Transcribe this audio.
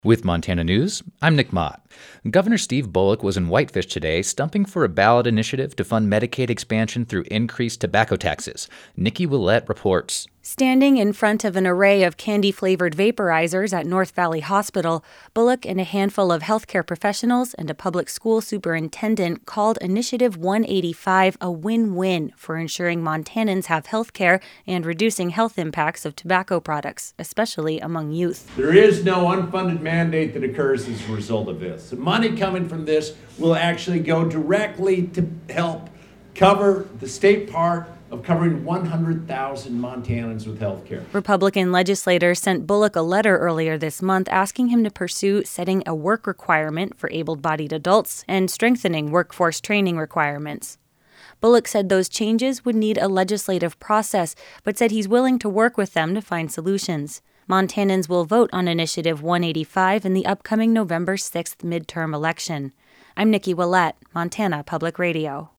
With Montana News, I'm Nick Mott. Governor Steve Bullock was in Whitefish today, stumping for a ballot initiative to fund Medicaid expansion through increased tobacco taxes. Nikki Willett reports. Standing in front of an array of candy-flavored vaporizers at North Valley Hospital, Bullock and a handful of healthcare professionals and a public school superintendent called Initiative 185 a win-win for ensuring Montanans have healthcare and reducing health impacts of tobacco products, especially among youth. There is no unfunded mandate that occurs as a result of this. The money coming from this will actually go directly to help cover the state part of covering 100,000 Montanans with health care. Republican legislators sent Bullock a letter earlier this month asking him to pursue setting a work requirement for able-bodied adults and strengthening workforce training requirements. Bullock said those changes would need a legislative process, but said he's willing to work with them to find solutions. Montanans will vote on Initiative 185 in the upcoming November 6th midterm election. I'm Nikki Willett, Montana Public Radio.